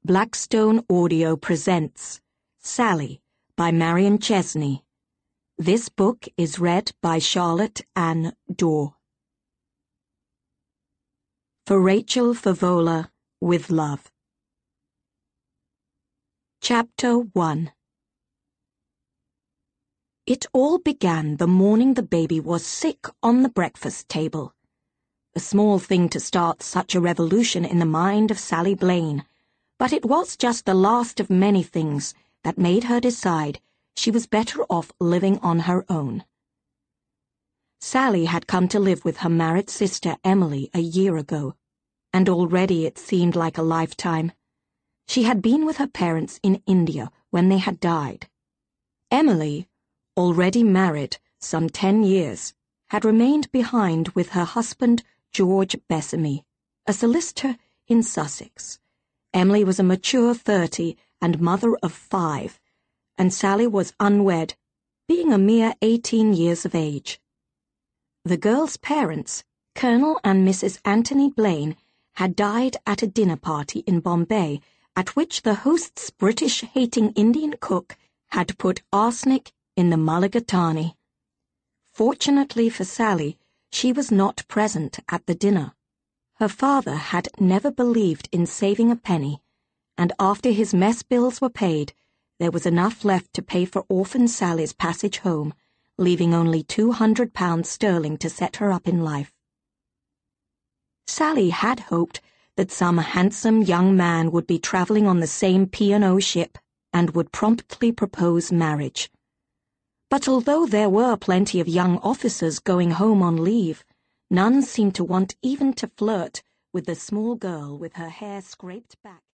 Blackstone Audio presents Sally by Marion Chesney. This book is read by Charlotte Ann Dorr. For Rachel Favola, with love. Chapter 1. It all began the morning the baby was sick on the breakfast table. A small thing to start such a revolution in the mind of Sally Blaine, but it was just the last of many things that made her decide she was better off living on her own. Sally had come to live with her married sister Emily a year ago, and already it seemed like a lifetime. She had been with her parents in India when they had died. Emily, already married some 10 years, had remained behind with her husband George Bessamy, a solicitor in Sussex. Emily was a mature 30 and mother of 5, and Sally was unwed, being a mere 18 years of age. The girl's parents, Colonel and Mrs. Anthony Blaine, had died at a dinner party in Bombay at which the host's British-hating Indian cook had put arsenic in the mulligatawny. Fortunately for Sally, she was not present at the dinner. Her father had never believed in saving a penny, and after his mess bills were paid, there was enough left to pay for orphan Sally's passage home, leaving only £200 sterling to set her up in life. Sally had hoped that some handsome young man would be travelling on the same P&O ship and would promptly propose marriage. But although there were plenty of young officers going home on leave, none seemed to want even to flirt with the small girl with her hair scraped back.